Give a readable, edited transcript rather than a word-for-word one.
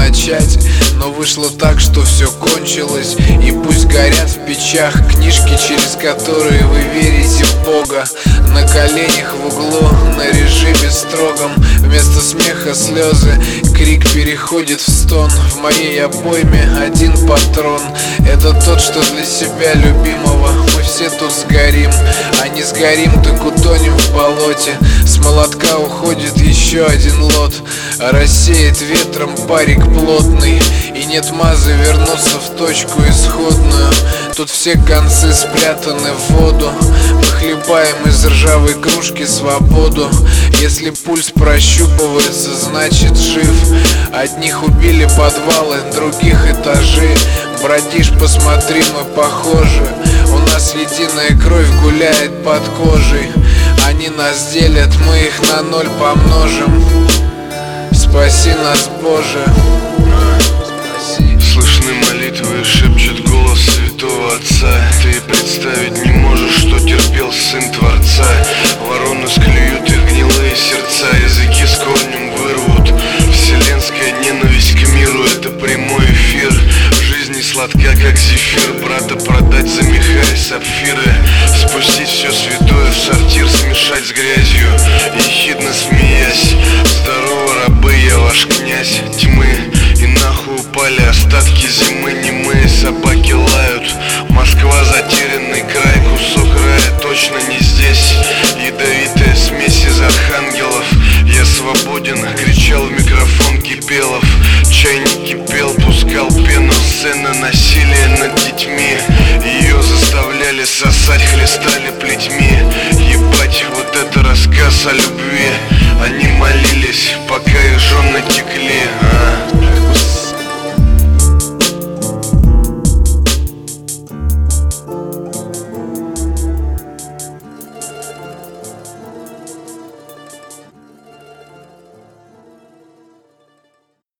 начать, но вышло так, что все кончилось. И пусть горят в печах книжки, через которые вы верите в Бога. На коленях в углу, на режиме строгом, вместо смеха слезы, крик переходит в стон. В моей обойме один патрон, это тот, что для себя любимого. Мы все тут сгорим, а не сгорим, так утонем в болоте. С молотка уходит еще один лот, рассеет ветром парик плотный. И нет мазы вернуться в точку исходную. Тут все концы спрятаны в воду. Мы хлебаем из ржавой кружки свободу. Если пульс прощупывается, значит жив. Одних убили подвалы, других этажи. Бродишь, посмотри, мы похожи. У нас единая кровь гуляет под кожей. Они нас делят, мы их на ноль помножим. Спаси нас, Боже. Слышны молитвы, шепчет голос святого Отца. Ты представить не можешь, что терпел Сын Творца. Вороны склюют их гнилые сердца, языки с корнем вырвут. Вселенская ненависть к миру — это прямой эфир. Жизнь не сладка, как зефир. Брата продать за меха и сапфиры. Спустить все святое в сортир, смешать с грязью, ехидно смеясь. Здорово, рабы, я ваш князь тьмы. И нахуй упали остатки зимы. Немые собаки лают. Москва — затерянный край, кусок рая точно не здесь. Ядовитая смесь из архангелов. Я свободен, кричал в микрофон Кипелов. Чайник кипел, пускал пену. Сцена насилия над детьми. Ее заставляли сосать, хлестали плетьми. Ебать, вот это рассказ о любви. Они молились, пока их жены текли.